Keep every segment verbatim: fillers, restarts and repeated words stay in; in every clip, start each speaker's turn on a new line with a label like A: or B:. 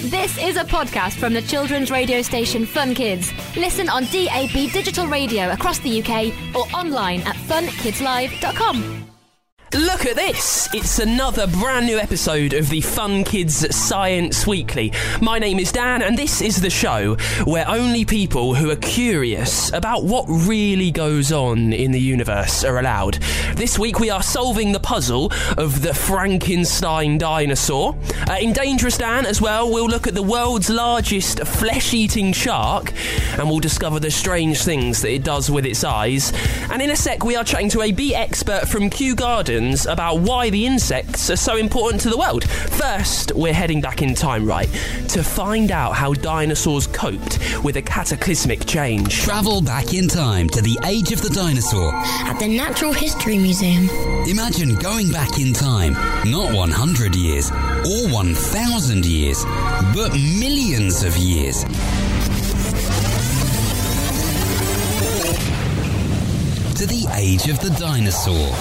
A: This is a podcast from the children's radio station Fun Kids. Listen on D A B digital radio across the U K or online at fun kids live dot com.
B: Look at this! It's another brand new episode of the Fun Kids Science Weekly. My name is Dan, and this is the show where only people who are curious about what really goes on in the universe are allowed. This week we are solving the puzzle of the Frankenstein dinosaur. Uh, in Dangerous Dan as well, we'll look at the world's largest flesh-eating shark, and we'll discover the strange things that it does with its eyes. And in a sec we are chatting to a bee expert from Kew Gardens about why the insects are so important to the world. First, we're heading back in time, right, to find out how dinosaurs coped with a cataclysmic change.
C: Travel back in time to the age of the dinosaur
D: at the Natural History Museum.
C: Imagine going back in time, not one hundred years or one thousand years, but millions of years. To the age of the dinosaur.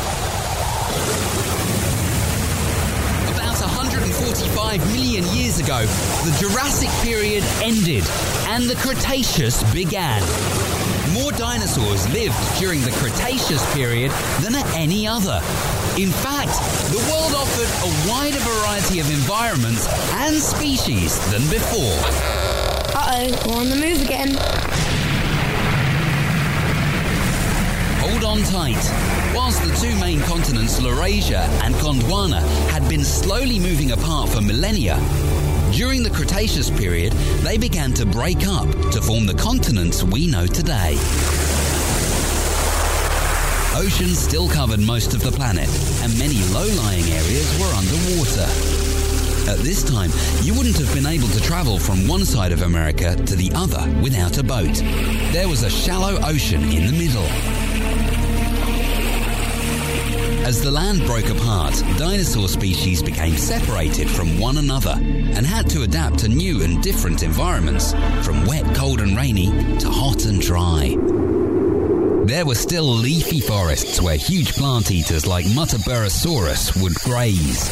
C: forty-five million years ago, the Jurassic period ended and the Cretaceous began. More dinosaurs lived during the Cretaceous period than at any other. In fact, the world offered a wider variety of environments and species than before.
D: Uh-oh, we're on the move again.
C: Hold on tight. Whilst the two main continents, Laurasia and Gondwana, had been slowly moving apart for millennia, during the Cretaceous period, they began to break up to form the continents we know today. Oceans still covered most of the planet, and many low-lying areas were underwater. At this time, you wouldn't have been able to travel from one side of America to the other without a boat. There was a shallow ocean in the middle. As the land broke apart, dinosaur species became separated from one another and had to adapt to new and different environments, from wet, cold and rainy to hot and dry. There were still leafy forests where huge plant eaters like Muttaburrasaurus would graze.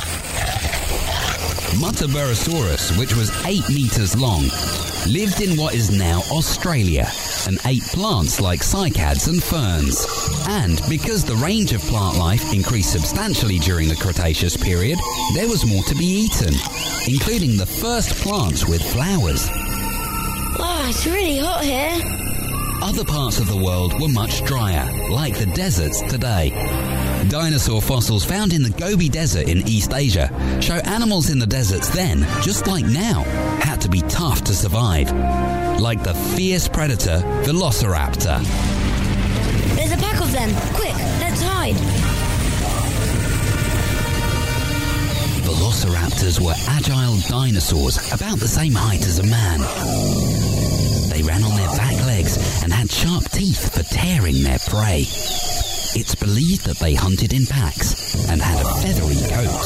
C: Muttaburrasaurus, which was eight meters long, lived in what is now Australia and ate plants like cycads and ferns. And because the range of plant life increased substantially during the Cretaceous period, there was more to be eaten, including the first plants with flowers.
D: Wow, it's really hot here.
C: Other parts of the world were much drier, like the deserts today. Dinosaur fossils found in the Gobi Desert in East Asia show animals in the deserts then, just like now, had to be tough to survive. Like the fierce predator Velociraptor.
D: There's a pack of them. Quick, let's hide.
C: Velociraptors were agile dinosaurs about the same height as a man. They ran on their back legs and had sharp teeth for tearing their prey. It's believed that they hunted in packs and had a feathery coat.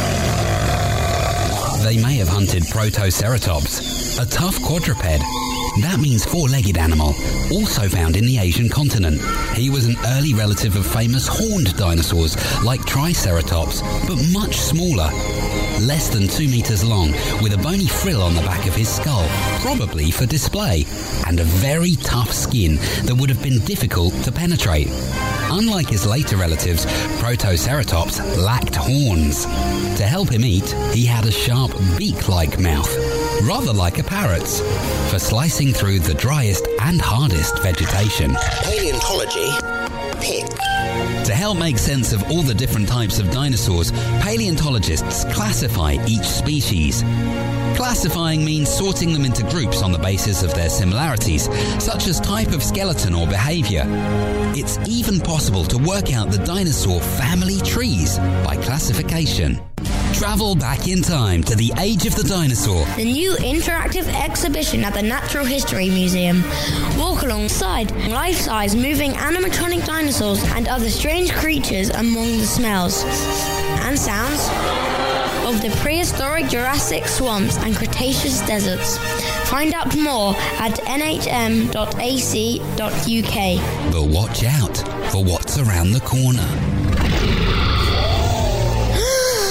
C: They may have hunted Protoceratops, a tough quadruped. That means four-legged animal, also found in the Asian continent. He was an early relative of famous horned dinosaurs like Triceratops, but much smaller. Less than two meters long, with a bony frill on the back of his skull, probably for display, and a very tough skin that would have been difficult to penetrate. Unlike his later relatives, Protoceratops lacked horns. To help him eat, he had a sharp beak-like mouth, rather like a parrot's, for slicing through the driest and hardest vegetation.
E: Paleontology, pick.
C: To help make sense of all the different types of dinosaurs, paleontologists classify each species. Classifying means sorting them into groups on the basis of their similarities, such as type of skeleton or behavior. It's even possible to work out the dinosaur family trees by classification. Travel back in time to the age of the dinosaur.
D: The new interactive exhibition at the Natural History Museum. Walk alongside life-size moving animatronic dinosaurs and other strange creatures among the smells and sounds of the prehistoric Jurassic swamps and Cretaceous deserts. Find out more at n h m dot a c dot u k.
C: But watch out for what's around the corner.
B: We've got all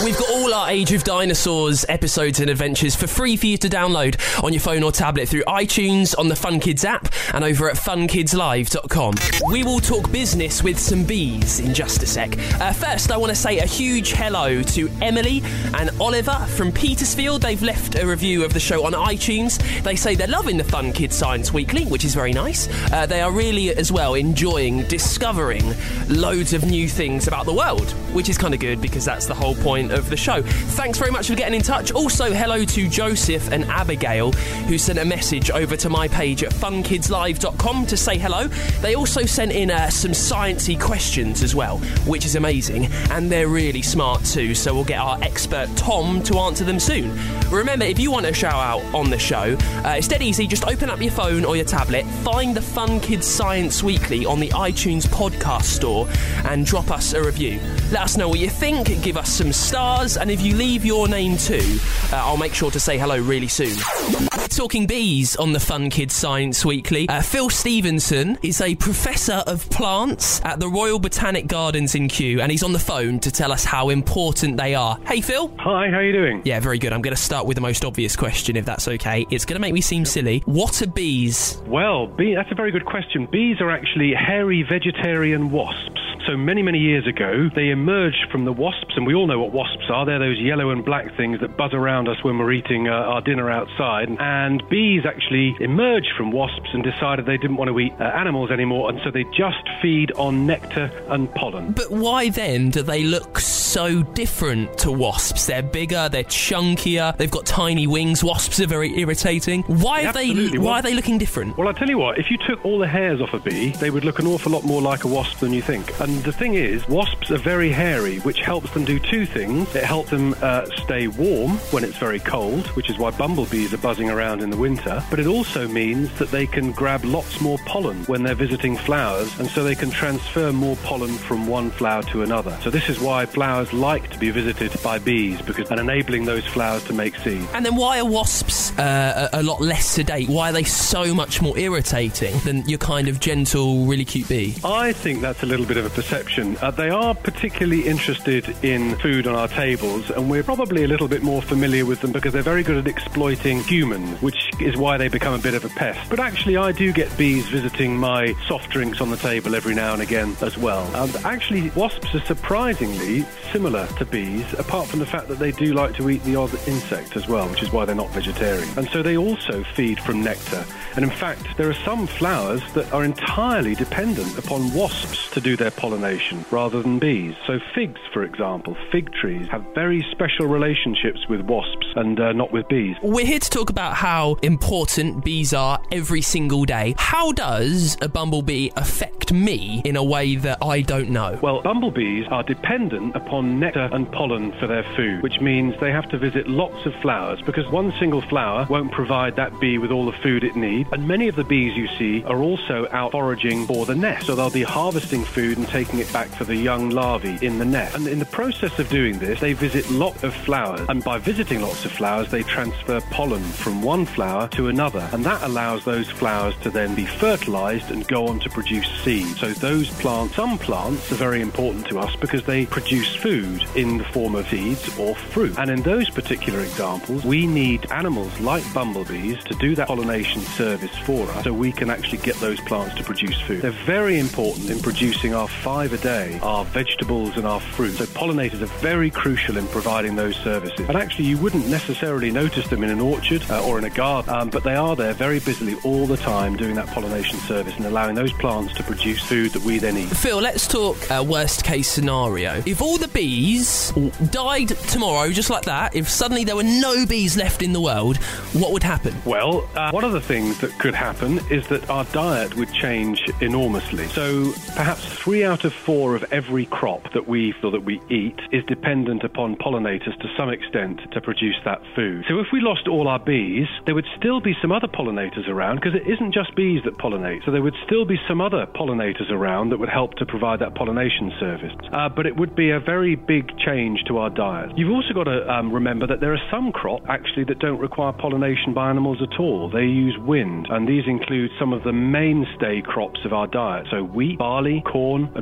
B: all our Age of Dinosaurs episodes and adventures for free for you to download on your phone or tablet through iTunes, on the Fun Kids app, and over at fun kids live dot com. We will talk business with some bees in just a sec. Uh, first, I want to say a huge hello to Emily and Oliver from Petersfield. They've left a review of the show on iTunes. They say they're loving the Fun Kids Science Weekly, which is very nice. Uh, they are really, as well, enjoying discovering loads of new things about the world, which is kind of good because that's the whole point of the show. Thanks very much for getting in touch. Also, hello to Joseph and Abigail, who sent a message over to my page at fun kids live dot com to say hello. They also sent in uh, some sciencey questions as well, which is amazing, and they're really smart too, so we'll get our expert Tom to answer them soon. Remember, if you want a shout out on the show, uh, it's dead easy. Just open up your phone or your tablet, find the Fun Kids Science Weekly on the iTunes podcast store, and drop us a review. Let us know what you think, give us some stars, and if you leave your name too, uh, I'll make sure to say hello really soon. Talking bees on the Fun Kids Science Weekly, uh, Phil Stevenson is a professor of plants at the Royal Botanic Gardens in Kew, and he's on the phone to tell us how important they are. Hey Phil.
F: Hi, how are you doing?
B: Yeah, very good. I'm going to start with the most obvious question, if that's okay. It's going to make me seem silly. What are bees?
F: Well, bee, that's a very good question. Bees are actually hairy vegetarian wasps. So many, many years ago, they emerged from the wasps, and we all know what wasps are. They're those yellow and black things that buzz around us when we're eating uh, our dinner outside. And bees actually emerged from wasps and decided they didn't want to eat uh, animals anymore, and so they just feed on nectar and pollen.
B: But why then do they look so different to wasps? They're bigger, they're chunkier, they've got tiny wings. Wasps are very irritating. Why are they? Why well, are they looking different?
F: Well, I'll tell you what. If you took all the hairs off a bee, they would look an awful lot more like a wasp than you think. And the thing is, wasps are very hairy, which helps them do two things. It helps them uh, stay warm when it's very cold, which is why bumblebees are buzzing around in the winter. But it also means that they can grab lots more pollen when they're visiting flowers, and so they can transfer more pollen from one flower to another. So this is why flowers like to be visited by bees, because and enabling those flowers to make seed.
B: And then why are wasps uh, a, a lot less sedate? Why are they so much more irritating than your kind of gentle, really cute bee?
F: I think that's a little bit of a perception. Uh, they are particularly interested in food on our tables, and we're probably a little bit more familiar with them because they're very good at exploiting humans, which is why they become a bit of a pest. But actually, I do get bees visiting my soft drinks on the table every now and again as well. Um, actually, wasps are surprisingly similar to bees, apart from the fact that they do like to eat the odd insect as well, which is why they're not vegetarian. And so they also feed from nectar. And in fact, there are some flowers that are entirely dependent upon wasps to do their pollination rather than bees. So figs, for example, fig trees have very special relationships with wasps and uh, not with bees.
B: We're here to talk about how important bees are every single day. How does a bumblebee affect me in a way that I don't know?
F: Well, bumblebees are dependent upon nectar and pollen for their food, which means they have to visit lots of flowers because one single flower won't provide that bee with all the food it needs. And many of the bees you see are also out foraging for the nest. So they'll be harvesting food and taking it back for the young larvae in the nest. And in the process of doing this, they visit lots of flowers. And by visiting lots of flowers, they transfer pollen from one flower to another. And that allows those flowers to then be fertilized and go on to produce seed. So those plants, some plants are very important to us because they produce food in the form of seeds or fruit. And in those particular examples, we need animals like bumblebees to do that pollination service for us so we can actually get those plants to produce food. They're very important in producing our five a day, our vegetables and our fruit. So pollinators are very crucial in providing those services. And actually you wouldn't necessarily notice them in an orchard uh, or in a garden, um, but they are there very busily all the time doing that pollination service and allowing those plants to produce food that we then eat.
B: Phil, let's talk uh, worst case scenario. If all the bees died tomorrow, just like that, if suddenly there were no bees left in the world, what would happen?
F: Well, uh, one of the things that could happen is that our diet would change enormously. So perhaps three out of four of every crop that we feel that we eat is dependent upon pollinators to some extent to produce that food. So if we lost all our bees, there would still be some other pollinators around because it isn't just bees that pollinate. So there would still be some other pollinators around that would help to provide that pollination service. Uh, but it would be a very big change to our diet. You've also got to um, remember that there are some crops actually that don't require pollination by animals at all. They use wind, and these include some of the mainstay crops of our diet. So wheat, barley, corn, and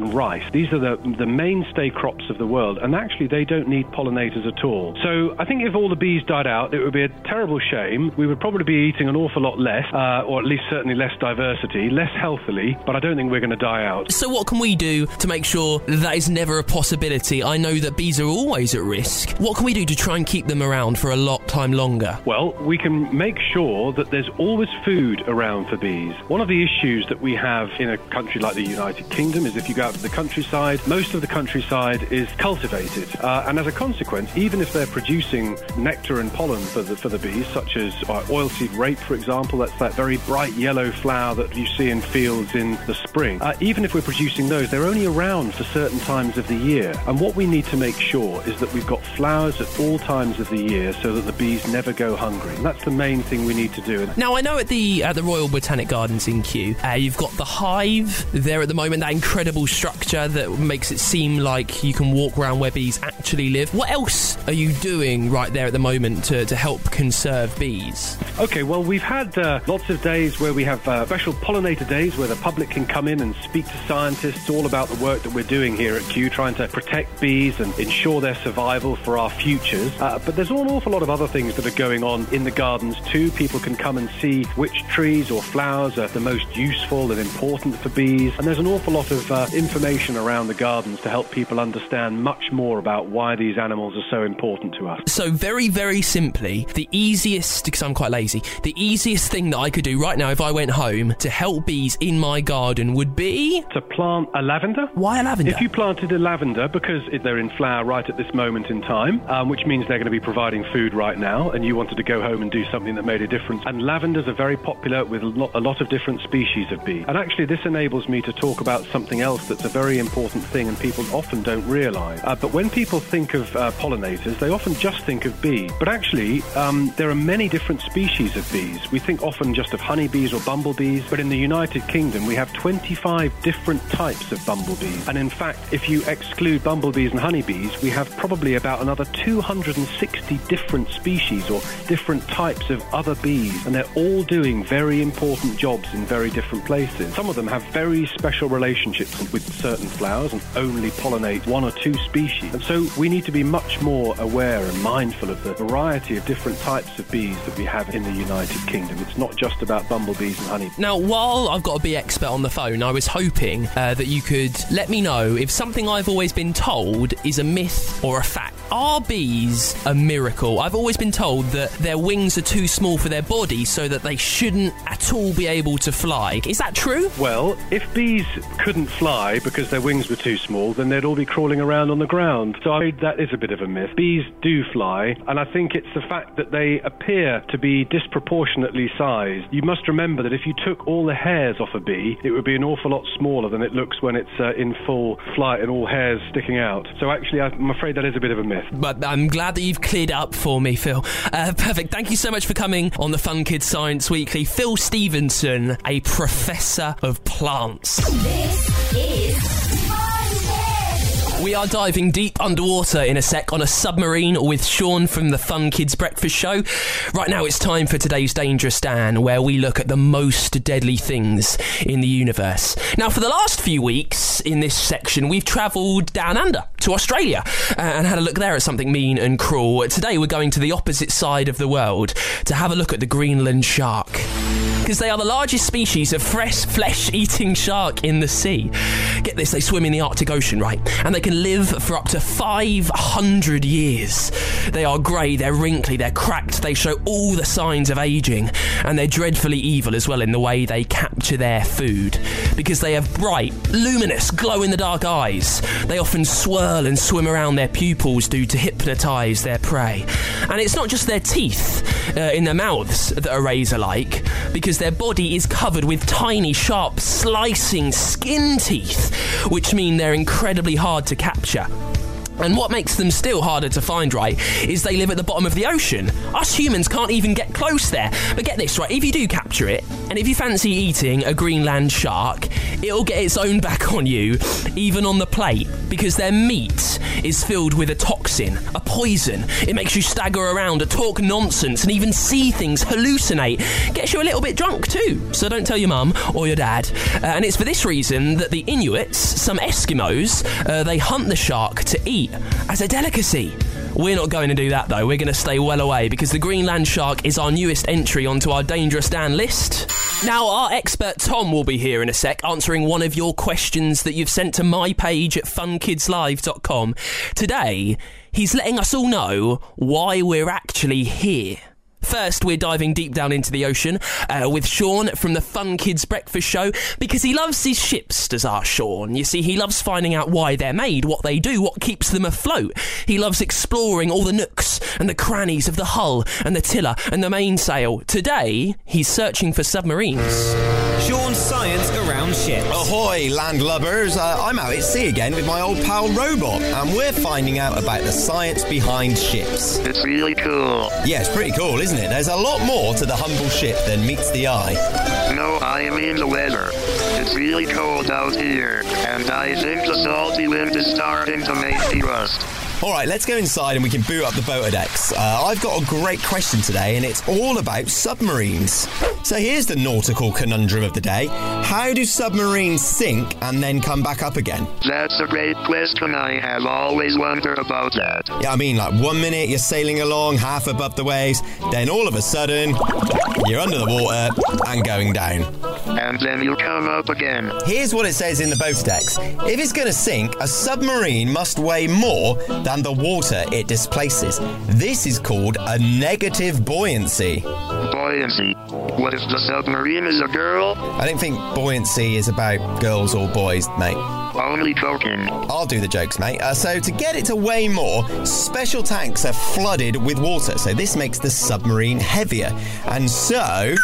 F: and rice. These are the, the mainstay crops of the world, and actually they don't need pollinators at all. So I think if all the bees died out, it would be a terrible shame. We would probably be eating an awful lot less, uh, or at least certainly less diversity, less healthily, but I don't think we're going to die out.
B: So what can we do to make sure that is never a possibility? I know that bees are always at risk. What can we do to try and keep them around for a lot time longer?
F: Well, we can make sure that there's always food around for bees. One of the issues that we have in a country like the United Kingdom is if you go out to the countryside, most of the countryside is cultivated. Uh, and as a consequence, even if they're producing nectar and pollen for the, for the bees, such as uh, oilseed rape, for example, that's that very bright yellow flower that you see in fields in the spring. Uh, even if we're producing those, they're only around for certain times of the year. And what we need to make sure is that we've got flowers at all times of the year so that the bees never go hungry. And that's the main thing we need to do.
B: Now, I know at the at the Royal Botanic Gardens in Kew, uh, you've got the hive there at the moment, that incredible structure that makes it seem like you can walk around where bees actually live. What else are you doing right there at the moment to, to help conserve bees?
F: Okay, well, we've had uh, lots of days where we have uh, special pollinator days where the public can come in and speak to scientists all about the work that we're doing here at Kew, trying to protect bees and ensure their survival for our futures. Uh, but there's an awful lot of other things that are going on in the gardens too. People can come and see which trees or flowers are the most useful and important for bees. And there's an awful lot of uh, information around the gardens to help people understand much more about why these animals are so important to us.
B: So very, very simply, the easiest, because I'm quite lazy, the easiest thing that I could do right now if I went home to help bees in my garden would be...
F: to plant a lavender.
B: Why a lavender?
F: If you planted a lavender, because they're in flower right at this moment in time, um, which means they're going to be providing food right now, and you wanted to go home and do something that made a difference. And lavenders are very popular with a lot, a lot of different species of bee. And actually this enables me to talk about something else that's a very important thing and people often don't realise. Uh, but when people think of uh, pollinators, they often just think of bees. But actually, um, there are many different species of bees. We think often just of honeybees or bumblebees, but in the United Kingdom we have twenty-five different types of bumblebees. And in fact, if you exclude bumblebees and honeybees, we have probably about another two hundred sixty different species or different types of other bees, and they're all doing very important jobs in very different places. Some of them have very special relationships with certain flowers and only pollinate one or two species. And so we need to be much more aware and mindful of the variety of different types of bees that we have in the United Kingdom. It's not just about bumblebees and honeybees.
B: Now, while I've got a bee expert on the phone, I was hoping uh, that you could let me know if something I've always been told is a myth or a fact. Are bees a miracle? I've always been told that their wings are too small for their body, so that they shouldn't at all be able to fly. Is that true?
F: Well, if bees couldn't fly because their wings were too small, then they'd all be crawling around on the ground. So I think that is a bit of a myth. Bees do fly, and I think it's the fact that they appear to be disproportionately sized. You must remember that if you took all the hairs off a bee, it would be an awful lot smaller than it looks when it's uh, in full flight and all hairs sticking out. So actually, I'm afraid that is a bit of a myth.
B: But I'm glad that you've cleared it up for me, Phil. Uh, perfect. Thank you so much for coming on the Fun Kids Science Weekly. Phil Stevenson, a professor of plants.
G: This is
B: We are diving deep underwater in a sec on a submarine with Sean from the Fun Kids Breakfast Show. Right now it's time for today's Dangerous Dan, where we look at the most deadly things in the universe. Now, for the last few weeks in this section, we've travelled down under to Australia uh, and had a look there at something mean and cruel. Today we're going to the opposite side of the world to have a look at the Greenland shark, because they are the largest species of fresh flesh-eating shark in the sea. Get this, they swim in the Arctic Ocean, right? And they can live for up to five hundred years. They are grey, they're wrinkly, they're cracked, they show all the signs of ageing, and they're dreadfully evil as well in the way they capture their food, because they have bright, luminous, glow-in-the-dark eyes. They often swirl and swim around their pupils due to hypnotise their prey. And it's not just their teeth uh, in their mouths that are razor-like, because their body is covered with tiny, sharp, slicing skin teeth, which mean they're incredibly hard to capture. And what makes them still harder to find, right, is they live at the bottom of the ocean. Us humans can't even get close there. But get this, right, if you do capture it, and if you fancy eating a Greenland shark, it'll get its own back on you, even on the plate, because their meat is filled with a toxin, a poison. It makes you stagger around, talk nonsense, and even see things, hallucinate. Gets you a little bit drunk too, so don't tell your mum or your dad. Uh, and it's for this reason that the Inuits, some Eskimos, uh, they hunt the shark to eat as a delicacy. We're not going to do that though, we're going to stay well away because the Greenland shark is our newest entry onto our Dangerous Dan list. Now our expert Tom will be here in a sec answering one of your questions that you've sent to my page at fun kids live dot com. Today, he's letting us all know why we're actually here. First, we're diving deep down into the ocean uh, with Sean from the Fun Kids Breakfast Show because he loves his ships, does our Sean. You see, he loves finding out why they're made, what they do, what keeps them afloat. He loves exploring all the nooks and the crannies of the hull and the tiller and the mainsail. Today, he's searching for submarines.
H: Sean's Science Around Ships.
I: Ahoy, landlubbers. Uh, I'm out at sea again with my old pal Robot, and we're finding out about the science behind ships.
J: It's really cool.
I: Yeah, it's pretty cool, isn't it? There's a lot more to the humble ship than meets the eye.
J: No, I mean the weather. It's really cold out here, and I think the salty wind is starting to make me rust.
I: All right, let's go inside and we can boot up the boat decks. Uh, I've got a great question today, and it's all about submarines. So here's the nautical conundrum of the day. How do submarines sink and then come back up again?
J: That's a great question. I have always wondered about that.
I: Yeah, I mean, like one minute you're sailing along half above the waves, then all of a sudden you're under the water and going down.
J: And then you come up again.
I: Here's what it says in the boat decks. If it's going to sink, a submarine must weigh more than the water it displaces. This is called a negative buoyancy.
J: Buoyancy? What if the submarine is a girl?
I: I don't think buoyancy is about girls or boys, mate.
J: Only joking.
I: I'll do the jokes, mate. Uh, so to get it to weigh more, special tanks are flooded with water. So this makes the submarine heavier. And so...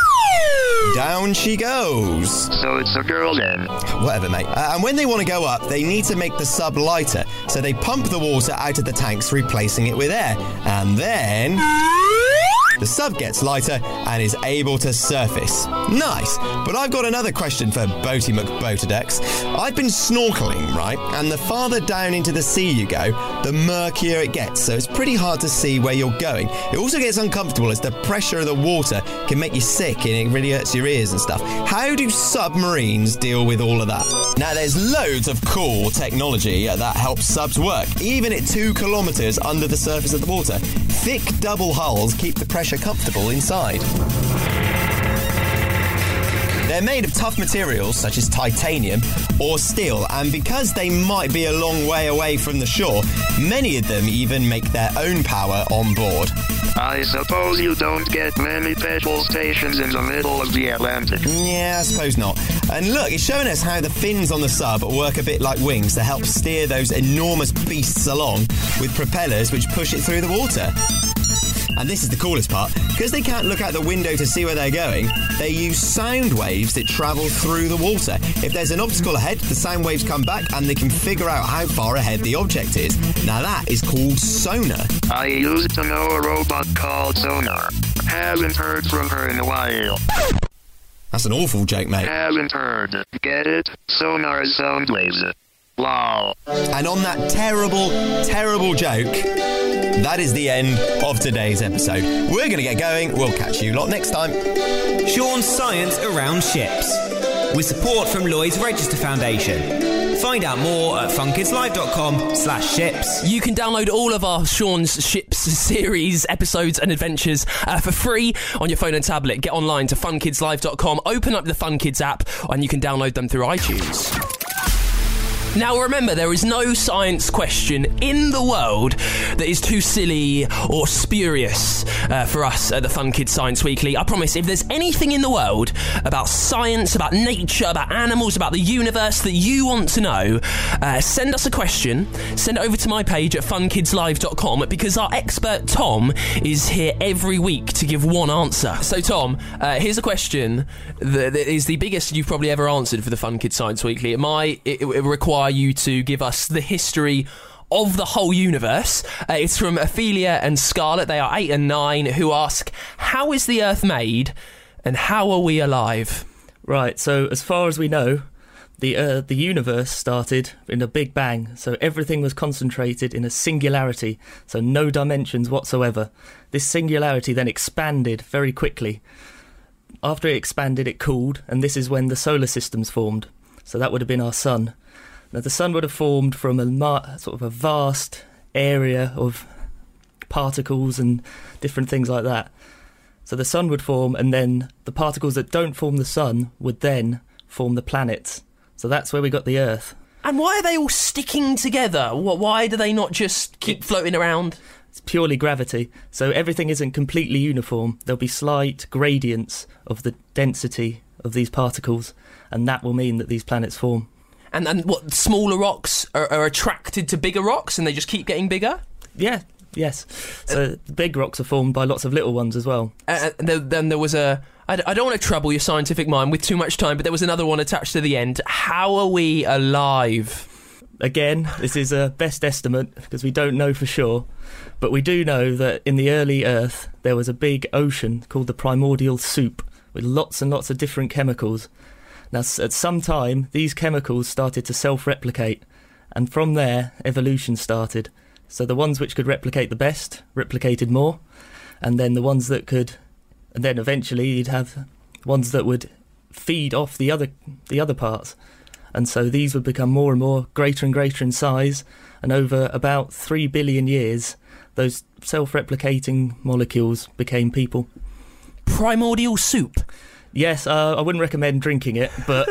I: down she goes.
J: So it's a girl then.
I: Whatever, mate. Uh, and when they want to go up, they need to make the sub lighter. So they pump the water out of the tanks, replacing it with air. And then... the sub gets lighter and is able to surface. Nice. But I've got another question for Boaty McBotadex. I've been snorkeling, right? And the farther down into the sea you go, the murkier it gets. So it's pretty hard to see where you're going. It also gets uncomfortable as the pressure of the water can make you sick and it really hurts your ears and stuff. How do submarines deal with all of that? Now, there's loads of cool technology that helps subs work, even at two kilometres under the surface of the water. Thick double hulls keep the pressure comfortable inside. They're made of tough materials such as titanium or steel, and because they might be a long way away from the shore, many of them even make their own power on board.
J: I suppose you don't get many petrol stations in the middle of the Atlantic.
I: Yeah, I suppose not. And look, it's showing us how the fins on the sub work a bit like wings to help steer those enormous beasts along with propellers which push it through the water. And this is the coolest part. Because they can't look out the window to see where they're going, they use sound waves that travel through the water. If there's an obstacle ahead, the sound waves come back and they can figure out how far ahead the object is. Now that is called sonar.
J: I used to know a robot called Sonar. Haven't heard from her in a while.
I: That's an awful joke, mate.
J: Haven't heard. Get it? Sonar is sound waves. Lol.
I: And on that terrible, terrible joke, that is the end of today's episode. We're going to get going. We'll catch you lot next time.
H: Sean's Science Around Ships, with support from Lloyd's Register Foundation. Find out more at funkidslive.com slash ships.
B: You can download all of our Sean's Ships series, episodes and adventures uh, for free on your phone and tablet. Get online to fun kids live dot com, open up the Fun Kids app, and you can download them through iTunes. Now remember, there is no science question in the world that is too silly or spurious uh, for us at the Fun Kids Science Weekly. I promise, if there's anything in the world about science, about nature, about animals, about the universe that you want to know, uh, send us a question, send it over to my page at fun kids live dot com, because our expert Tom is here every week to give one answer. So Tom, uh, here's a question that, that is the biggest you've probably ever answered for the Fun Kids Science Weekly. It might it, it require you to give us the history of the whole universe. Uh, it's from Ophelia and Scarlett. They are eight and nine, who ask, how is the Earth made and how are we alive?
K: Right, so as far as we know, the uh, the universe started in a big bang, so everything was concentrated in a singularity, so no dimensions whatsoever. This singularity then expanded very quickly. After it expanded, it cooled, and this is when the solar systems formed. So that would have been our sun. Now, the sun would have formed from a mar- sort of a vast area of particles and different things like that. So the sun would form, and then the particles that don't form the sun would then form the planets. So that's where we got the Earth.
B: And why are they all sticking together? Why do they not just keep floating around?
K: It's purely gravity. So everything isn't completely uniform. There'll be slight gradients of the density of these particles, and that will mean that these planets form.
B: And and what, smaller rocks are, are attracted to bigger rocks and they just keep getting bigger?
K: Yeah, yes. So uh, big rocks are formed by lots of little ones as well.
B: Uh, then there, there was a... I don't want to trouble your scientific mind with too much time, but there was another one attached to the end. How are we alive?
K: Again, this is a best estimate because we don't know for sure, but we do know that in the early Earth there was a big ocean called the primordial soup with lots and lots of different chemicals. Now, at some time, these chemicals started to self-replicate, and from there, evolution started. So the ones which could replicate the best replicated more, and then the ones that could... And then eventually you'd have ones that would feed off the other the other parts. And so these would become more and more, greater and greater in size. And over about three billion years, those self-replicating molecules became people.
B: Primordial soup?
K: Yes, uh, I wouldn't recommend drinking it, but...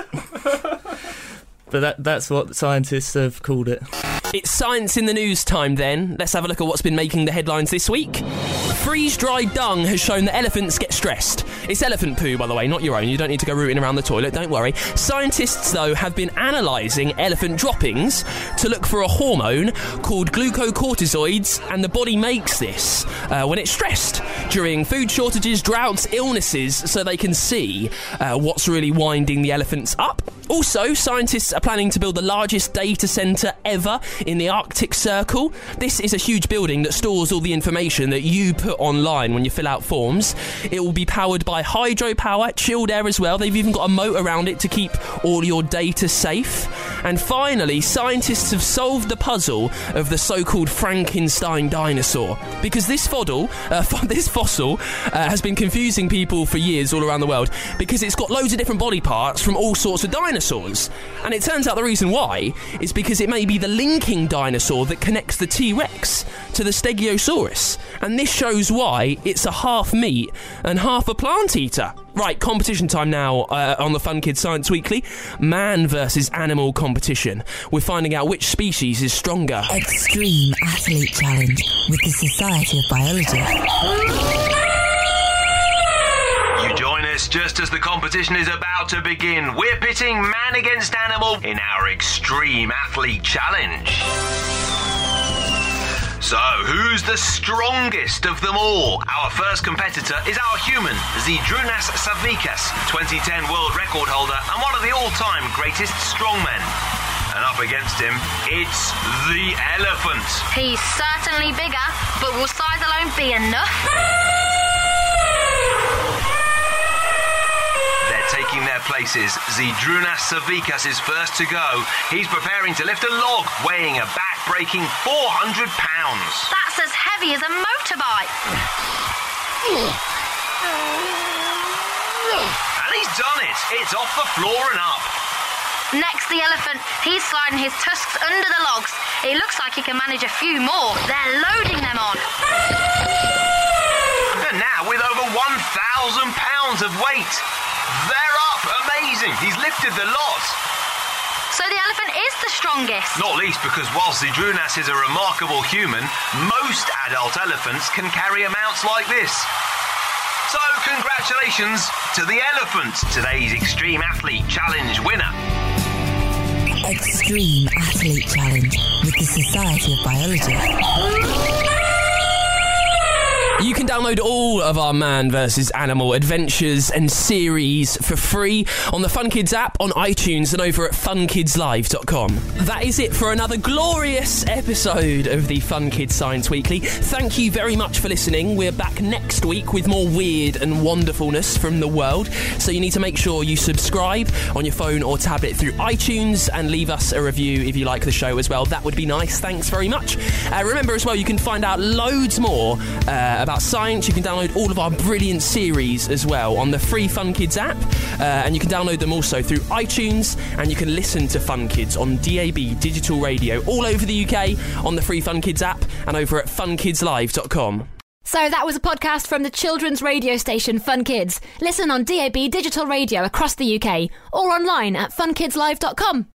K: but that that's what scientists have called it.
B: It's Science in the News time then. Let's have a look at what's been making the headlines this week. Freeze-dried dung has shown that elephants get stressed. It's elephant poo, by the way, not your own. You don't need to go rooting around the toilet, don't worry. Scientists, though, have been analysing elephant droppings to look for a hormone called glucocorticoids, and the body makes this uh, when it's stressed during food shortages, droughts, illnesses, so they can see uh, what's really winding the elephants up. Also, scientists are planning to build the largest data centre ever in the Arctic Circle. This is a huge building that stores all the information that you put online when you fill out forms. It will be powered by hydropower, chilled air as well. They've even got a moat around it to keep all your data safe. And finally, scientists have solved the puzzle of the so-called Frankenstein dinosaur, because this fossil, uh, this fossil uh, has been confusing people for years all around the world because it's got loads of different body parts from all sorts of dinosaurs. And it turns out the reason why is because it may be the linking dinosaur that connects the T-Rex to the Stegosaurus. And this shows why it's a half meat and half a plant eater. Right, competition time now uh, on the Fun Kids Science Weekly. Man versus animal competition. We're finding out which species is stronger.
L: Extreme Athlete Challenge with the Society of Biology.
M: You join us just as the competition is about to begin. We're pitting man against animal in our Extreme Athlete Challenge. So, who's the strongest of them all? Our first competitor is our human, Zydrunas Savvikas, twenty ten world record holder and one of the all-time greatest strongmen. And up against him, it's the elephant.
A: He's certainly bigger, but will size alone be enough?
M: Taking their places, Zydrunas Savvikas is first to go. He's preparing to lift a log weighing a back-breaking four hundred pounds.
A: That's as heavy as a motorbike.
M: And he's done it. It's off the floor and up.
A: Next, the elephant. He's sliding his tusks under the logs. It looks like he can manage a few more. They're loading them on.
M: And now with over one thousand pounds of weight. They're up! Amazing! He's lifted the lot!
A: So the elephant is the strongest?
M: Not least because whilst Zydrunas is a remarkable human, most adult elephants can carry amounts like this. So congratulations to the elephant, today's Extreme Athlete Challenge winner.
L: Extreme Athlete Challenge with the Society of Biology.
B: You can download all of our Man versus. Animal adventures and series for free on the Fun Kids app, on iTunes, and over at fun kids live dot com. That is it for another glorious episode of the Fun Kids Science Weekly. Thank you very much for listening. We're back next week with more weird and wonderfulness from the world, so you need to make sure you subscribe on your phone or tablet through iTunes and leave us a review if you like the show as well. That would be nice. Thanks very much. Uh, remember as well, you can find out loads more uh, about science. You can download all of our brilliant series as well on the free Fun Kids app, uh, and you can download them also through iTunes, and you can listen to Fun Kids on D A B Digital Radio all over the U K on the free Fun Kids app and over at fun kids live dot com.
A: So that was a podcast from the children's radio station Fun Kids. Listen on D A B Digital Radio across the U K or online at fun kids live dot com.